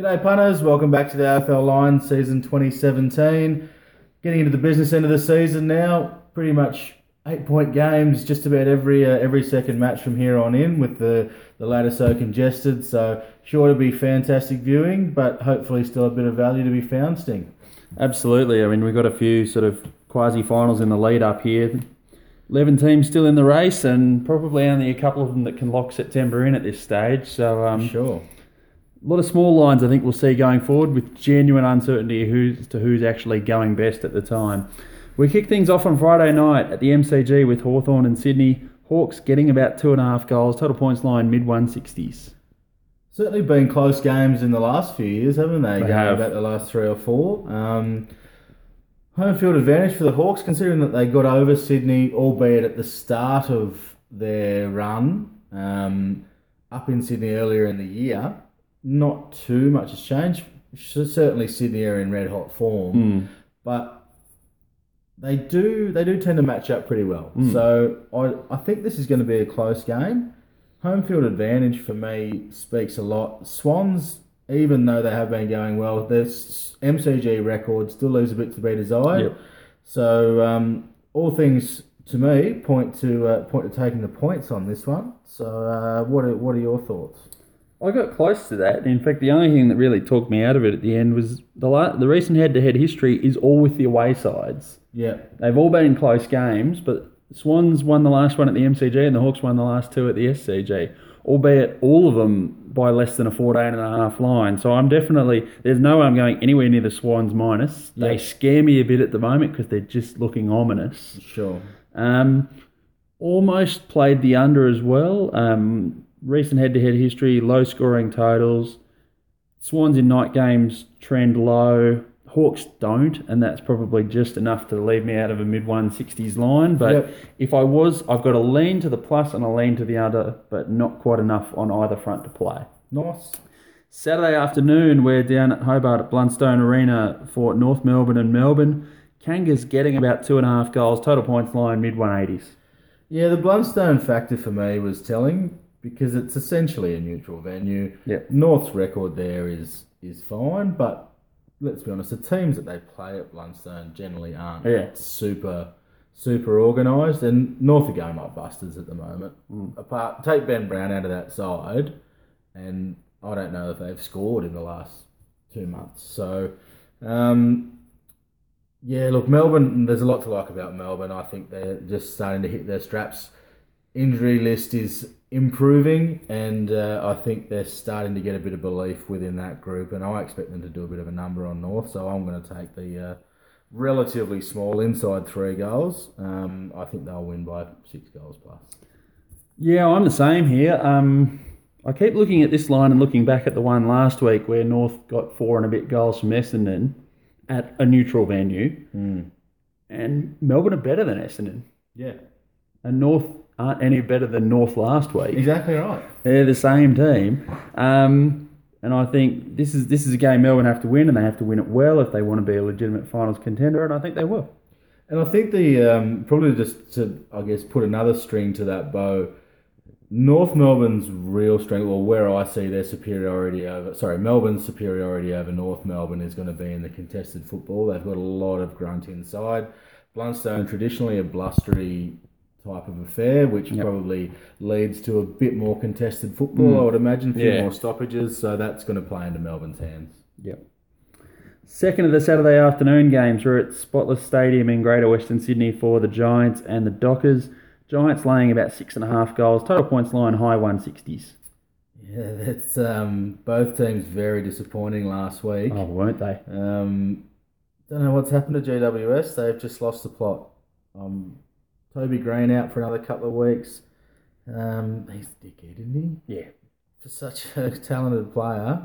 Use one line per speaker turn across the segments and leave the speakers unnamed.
G'day punters, welcome back to the AFL Line season 2017. Getting into the business end of the season now, pretty much 8-point games just about every second match from here on in with the ladder so congested, so sure to be fantastic viewing, but hopefully still a bit of value to be found, Sting.
Absolutely. I mean, we've got a few sort of quasi-finals in the lead up here. 11 teams still in the race and probably only a couple of them that can lock September in at this stage. So
Sure.
a lot of small lines I think we'll see going forward with genuine uncertainty as to who's actually going best at the time. We kick things off on Friday night at the MCG with Hawthorn and Sydney. Hawks getting about 2.5 goals, total points line mid-160s.
Certainly been close games in the last few years, haven't they?
They
Going
have.
about the last three or four. Home field advantage for the Hawks, considering that they got over Sydney, albeit at the start of their run, up in Sydney earlier in the year. Not too much has changed. Certainly Sydney are in red hot form, but they do tend to match up pretty well. So I think this is going to be a close game. Home field advantage for me speaks a lot. Swans, even though they have been going well, their MCG record still leaves a bit to be desired.
Yep.
So all things to me point to taking the points on this one. So what are your thoughts?
I got close to that. In fact, the only thing that really talked me out of it at the end was the recent head-to-head history is all with the away sides.
Yeah.
They've all been close games, but Swans won the last one at the MCG and the Hawks won the last two at the SCG, albeit all of them by less than a 14.5 line. So there's no way I'm going anywhere near the Swans minus. They scare me a bit at the moment because they're just looking ominous.
Sure.
Almost played the under as well. Recent head-to-head history, low scoring totals. Swans in night games trend low. Hawks don't, and that's probably just enough to leave me out of a mid-160s line. But if I've got a lean to the plus and a lean to the under, but not quite enough on either front to play.
Nice.
Saturday afternoon, we're down at Hobart at Blundstone Arena for North Melbourne and Melbourne. Kangas getting about 2.5 goals, total points line mid-180s.
Yeah, the Blundstone factor for me was telling because it's essentially a neutral venue.
Yep.
North's record there is fine, but let's be honest, the teams that they play at Blundstone generally aren't super organised, and North are going like busters at the moment. Take Ben Brown out of that side, and I don't know if they've scored in the last 2 months. So, look, Melbourne, there's a lot to like about Melbourne. I think they're just starting to hit their straps. Injury list is improving, and I think they're starting to get a bit of belief within that group, and I expect them to do a bit of a number on North, so I'm going to take the relatively small inside 3 goals. I think they'll win by 6 goals plus.
Yeah, I'm the same here. I keep looking at this line and looking back at the one last week where North got 4 and a bit goals from Essendon at a neutral venue, and Melbourne are better than Essendon.
Yeah.
And North aren't any better than North last week.
Exactly right.
They're the same team. And I think this is a game Melbourne have to win, and they have to win it well if they want to be a legitimate finals contender, and I think they will.
And I think the probably just to, I guess, put another string to that bow, North Melbourne's real strength, or where I see their Melbourne's superiority over North Melbourne is going to be in the contested football. They've got a lot of grunt inside. Blundstone, traditionally a blustery type of affair, which probably leads to a bit more contested football, I would imagine, a few more stoppages, so that's going to play into Melbourne's hands.
Yep. Second of the Saturday afternoon games, we're at Spotless Stadium in Greater Western Sydney for the Giants and the Dockers. Giants laying about 6.5 goals, total points line high 160s.
Yeah, that's both teams very disappointing last week.
Oh, weren't they?
Don't know what's happened to GWS. They've just lost the plot. Toby Green out for another couple of weeks. He's a dickhead, isn't he?
Yeah.
For such a talented player.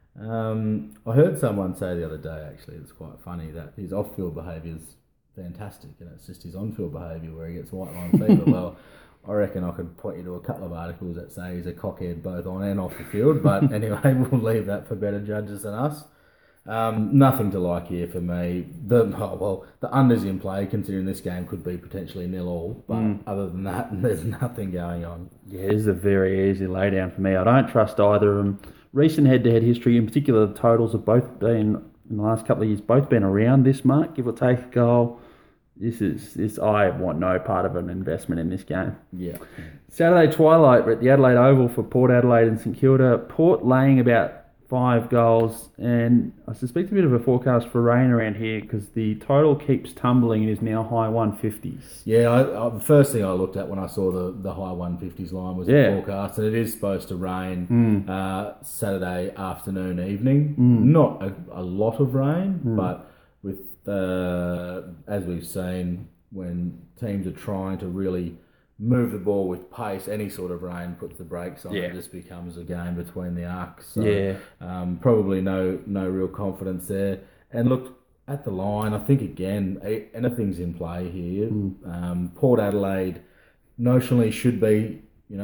I heard someone say the other day, actually, it's quite funny, that his off-field behaviour's fantastic, and it's just his on-field behaviour where he gets white line fever. Well, I reckon I could point you to a couple of articles that say he's a cockhead both on and off the field, but anyway, we'll leave that for better judges than us. Nothing to like here for me. The under's in play, considering this game could be potentially 0-0. But other than that, there's nothing going on.
Yeah, this is a very easy laydown for me. I don't trust either of them. recent head-to-head history, in particular, the totals have both been, in the last couple of years, both been around this mark, give or take a goal. I want no part of an investment in this game.
Yeah.
Saturday twilight, we're at the Adelaide Oval for Port Adelaide and St Kilda. Port laying about 5 goals, and I suspect a bit of a forecast for rain around here because the total keeps tumbling and is now high 150s.
Yeah, the first thing I looked at when I saw the high 150s line was the forecast, and it is supposed to rain Saturday afternoon, evening. Not a lot of rain, but with as we've seen, when teams are trying to really move the ball with pace, any sort of rain puts the brakes on. It just becomes a game between the arcs. So, probably no real confidence there. And look at the line. I think again, anything's in play here. Port Adelaide notionally should be,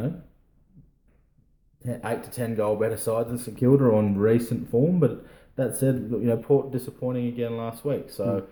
8 to 10 goal better side than St Kilda on recent form. But that said, Port disappointing again last week. So.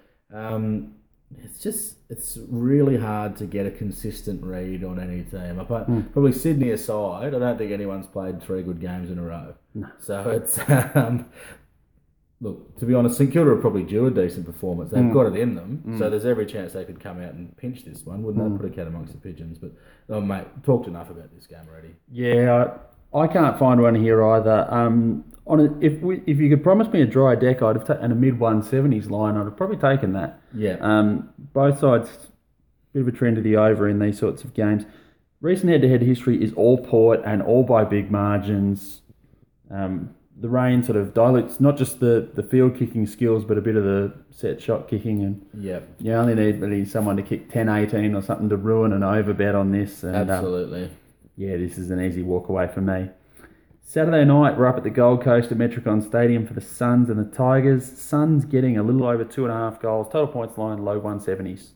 It's really hard to get a consistent read on any team. Probably Sydney aside, I don't think anyone's played 3 good games in a row.
No.
So it's look, to be honest, St Kilda are probably due a decent performance. They've got it in them, so there's every chance they could come out and pinch this one. Wouldn't they? Put a cat amongst the pigeons. But mate, talked enough about this game already.
Yeah, I can't find one here either. If you could promise me a dry deck, I'd have and a mid 170s line, I'd have probably taken that.
Yeah.
Both sides, bit of a trend to the over in these sorts of games. Recent head-to-head history is all Port and all by big margins. The rain sort of dilutes not just the field kicking skills, but a bit of the set shot kicking, and you only need someone to kick 10-18 or something to ruin an over bet on this. And,
absolutely.
This is an easy walk away for me. Saturday night, we're up at the Gold Coast at Metricon Stadium for the Suns and the Tigers. Suns getting a little over 2.5 goals. Total points line, low 170s.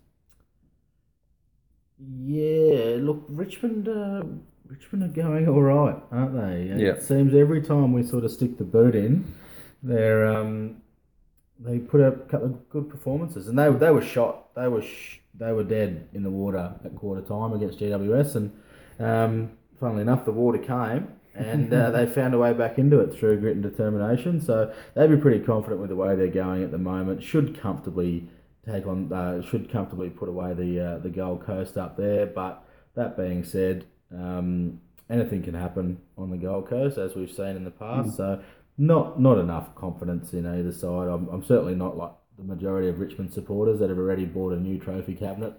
Yeah, look, Richmond are going all right, aren't they?
Yeah.
It seems every time we sort of stick the boot in, they put up a couple of good performances, and they were shot. They were dead in the water at quarter time against GWS, and funnily enough, the water came. And they found a way back into it through grit and determination. So they'd be pretty confident with the way they're going at the moment. Should comfortably put away the Gold Coast up there. But that being said, anything can happen on the Gold Coast, as we've seen in the past. So not enough confidence in either side. I'm certainly not like the majority of Richmond supporters that have already bought a new trophy cabinet.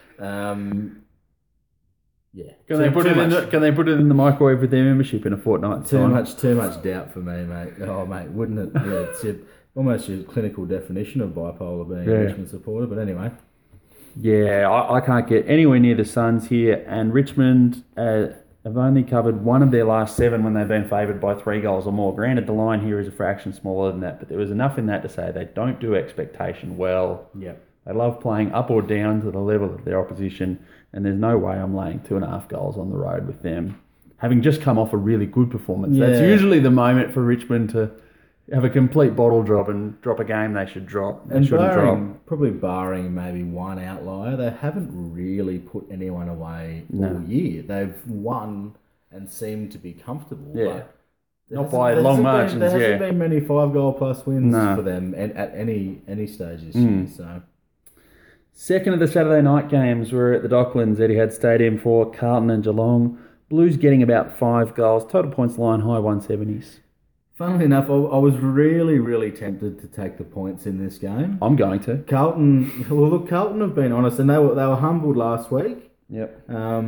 Yeah.
Can they put it in the microwave with their membership in a fortnight?
Too much doubt for me, mate. Oh, mate, wouldn't it? Yeah, it's almost your clinical definition of bipolar being a Richmond supporter. But anyway.
Yeah, I can't get anywhere near the Suns here, and Richmond have only covered one of their last 7 when they've been favoured by 3 goals or more. Granted, the line here is a fraction smaller than that, but there was enough in that to say they don't do expectation well.
Yeah.
They love playing up or down to the level of their opposition, and there's no way I'm laying 2.5 goals on the road with them, having just come off a really good performance. Yeah. That's usually the moment for Richmond to have a complete bottle drop and drop a game they should drop.
Probably barring maybe one outlier, they haven't really put anyone away all year. They've won and seem to be comfortable.
Yeah. Not by long margins,
there hasn't been many 5-goal plus wins for them at any stage this year. So.
Second of the Saturday night games were at the Docklands, Etihad Stadium for Carlton and Geelong. Blues getting about 5 goals. Total points line, high 170s.
Funnily enough, I was really, really tempted to take the points in this game.
I'm going to.
Carlton have been honest, and they were humbled last week.
Yep.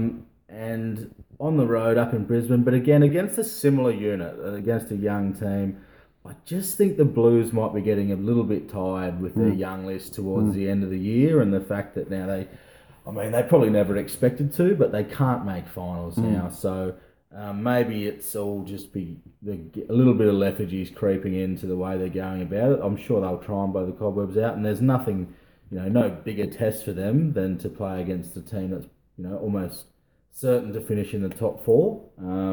And on the road up in Brisbane, but again, against a similar unit, against a young team, I just think the Blues might be getting a little bit tired with their young list towards the end of the year, and the fact that now they probably never expected to, but they can't make finals now. So maybe it's all just a little bit of lethargy's creeping into the way they're going about it. I'm sure they'll try and blow the cobwebs out, and there's nothing, no bigger test for them than to play against a team that's, almost certain to finish in the top 4.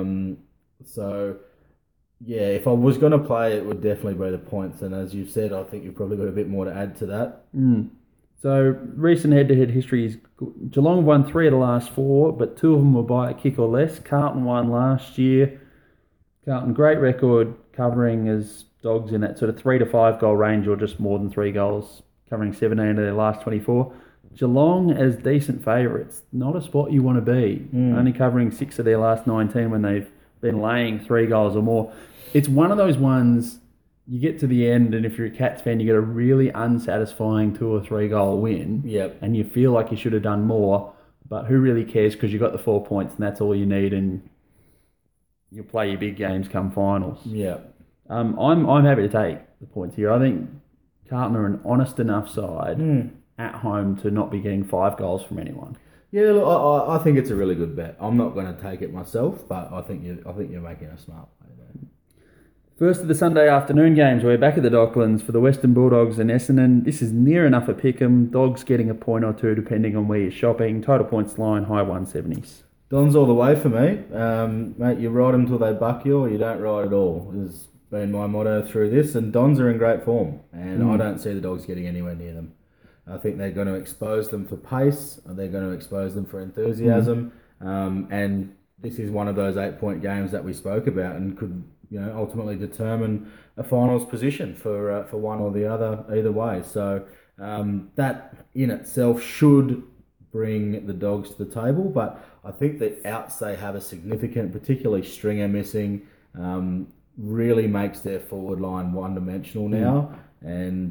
So. Yeah, if I was going to play, it would definitely be the points. And as you've said, I think you've probably got a bit more to add to that.
So, recent head-to-head history is Geelong won 3 of the last 4, but 2 of them were by a kick or less. Carlton won last year. Carlton, great record covering as dogs in that sort of 3 to 5 goal range or just more than 3 goals, covering 17 of their last 24. Geelong as decent favourites, not a spot you want to be, only covering 6 of their last 19 when they've been laying 3 goals or more. It's one of those ones you get to the end and if you're a Cats fan, you get a really unsatisfying 2 or 3 goal win and you feel like you should have done more, but who really cares because you got the 4 points and that's all you need and you'll play your big games come finals.
Yeah.
I'm happy to take the points here. I think Carlton are an honest enough side at home to not be getting 5 goals from anyone.
Yeah, look, I think it's a really good bet. I'm not going to take it myself, but I think you're making a smart play there.
First of the Sunday afternoon games, we're back at the Docklands for the Western Bulldogs and Essendon. This is near enough a pick'em. Dogs getting a point or two depending on where you're shopping. Total points line, high 170s.
Don's all the way for me. Mate, you ride them till they buck you or you don't ride at all. Has been my motto through this, and Dons are in great form, and I don't see the Dogs getting anywhere near them. I think they're going to expose them for pace, they're going to expose them for enthusiasm, and this is one of those 8-point games that we spoke about and could ultimately determine a finals position for one or the other, either way. So that in itself should bring the Dogs to the table, but I think the outs they have a significant, particularly Stringer missing, really makes their forward line one-dimensional now. And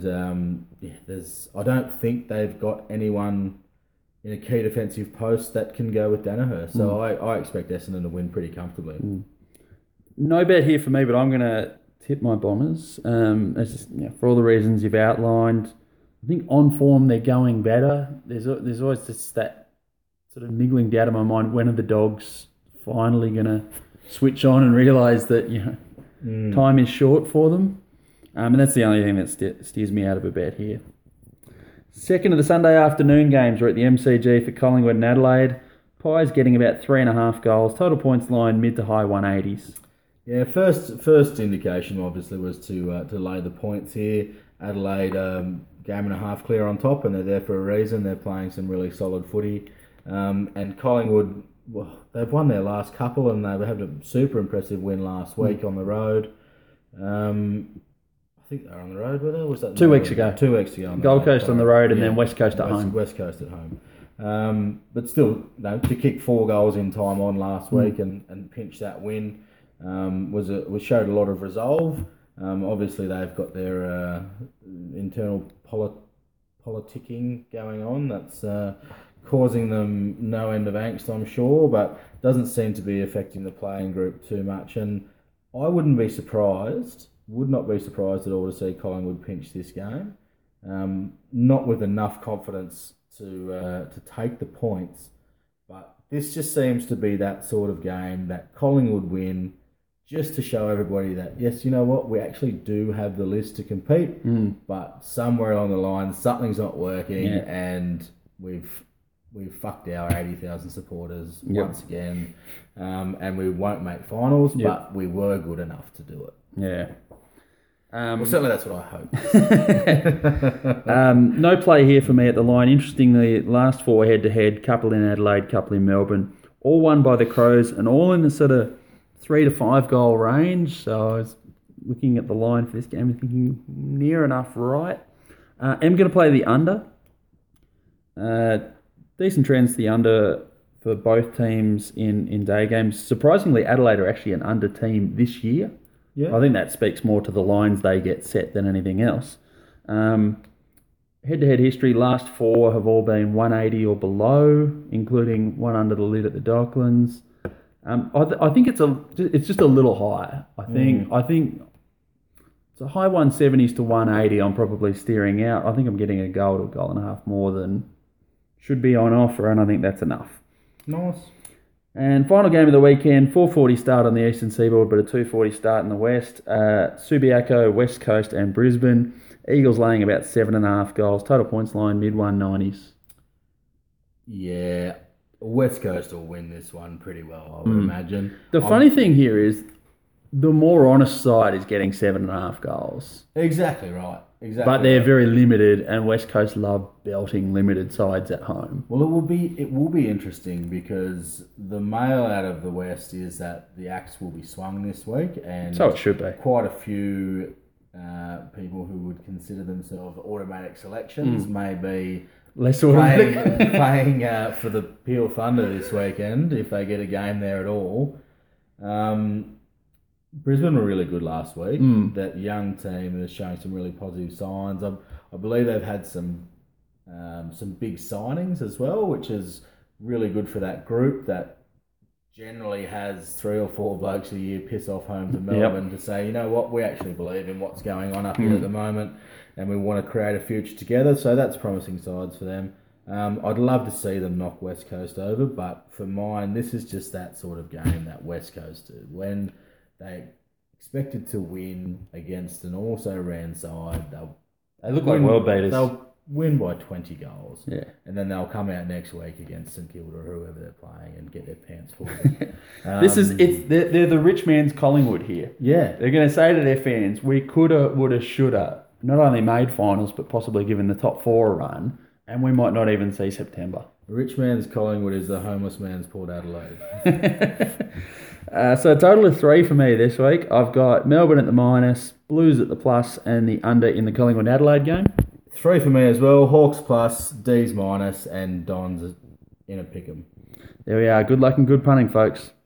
I don't think they've got anyone in a key defensive post that can go with Danaher. So I expect Essendon to win pretty comfortably.
No bet here for me, but I'm going to tip my Bombers. It's just, for all the reasons you've outlined. I think on form they're going better. There's always just that sort of niggling doubt in my mind. When are the Dogs finally going to switch on and realise that time is short for them? And that's the only thing that steers me out of a bet here. Second of the Sunday afternoon games are at the MCG for Collingwood and Adelaide. Pies getting about 3.5 goals. Total points line mid to high 180s.
Yeah, first indication obviously was to lay the points here. Adelaide game and a half clear on top, and they're there for a reason. They're playing some really solid footy. And Collingwood, they've won their last couple, and they've had a super impressive win last week on the road. I think they were on the road with her. Was that
2 weeks ago?
2 weeks ago.
Gold Coast on the road and then West Coast at home.
West Coast at home. But still, to kick 4 goals in time on last week and pinch that win showed a lot of resolve. Obviously, they've got their internal politicking going on. That's causing them no end of angst, I'm sure, but doesn't seem to be affecting the playing group too much. And I would not be surprised at all to see Collingwood pinch this game. Not with enough confidence to take the points, but this just seems to be that sort of game that Collingwood win just to show everybody that, yes, you know what, we actually do have the list to compete, but somewhere along the line something's not working and we've fucked our 80,000 supporters once again, and we won't make finals, but we were good enough to do it.
Yeah.
Well, certainly that's what I hope.
No play here for me at the line. Interestingly, last 4 head-to-head, couple in Adelaide, couple in Melbourne, all won by the Crows and all in the sort of 3 to 5 goal range. So I was looking at the line for this game and thinking near enough right. I'm going to play the under. Decent trends to the under for both teams in day games. Surprisingly, Adelaide are actually an under team this year. Yeah. I think that speaks more to the lines they get set than anything else. Head-to-head history, last 4 have all been 180 or below, including one under the lid at the Docklands. I think it's just a little high. I think it's a high 170s to 180. I'm probably steering out. I think I'm getting a goal to a goal and a half more than should be on offer, and I think that's enough.
Nice.
And final game of the weekend, 4:40 start on the eastern seaboard, but a 2:40 start in the west. Subiaco, West Coast and Brisbane. Eagles laying about 7.5 goals. Total points line, mid-190s.
Yeah, West Coast will win this one pretty well, I would imagine.
The funny thing here is the more honest side is getting 7.5 goals.
Exactly right. exactly.
But they're very limited, and West Coast love belting limited sides at home.
Well, it will be interesting because the mail out of the West is that the axe will be swung this week, and
So it should be.
quite a few people who would consider themselves automatic selections may be
Less automatic.
playing for the Peel Thunder this weekend if they get a game there at all. Brisbane were really good last week. That young team is showing some really positive signs. I believe they've had some big signings as well, which is really good for that group that generally has 3 or 4 blokes a year piss off home to Melbourne to say, you know what, we actually believe in what's going on up here at the moment and we want to create a future together. So that's promising sides for them. I'd love to see them knock West Coast over, but for mine, this is just that sort of game that West Coast did. When they expected to win against an also-ran side,
They look like world beaters.
They'll win by 20 goals.
Yeah.
And then they'll come out next week against St Kilda or whoever they're playing and get their pants full.
They're the rich man's Collingwood here.
Yeah.
They're going to say to their fans, we coulda, woulda, shoulda, not only made finals, but possibly given the top 4 a run, and we might not even see September.
The rich man's Collingwood is the homeless man's Port Adelaide.
So a total of 3 for me this week. I've got Melbourne at the minus, Blues at the plus, and the under in the Collingwood Adelaide game.
3 for me as well. Hawks plus, D's minus, and Dons in a pick'em.
There we are. Good luck and good punting, folks.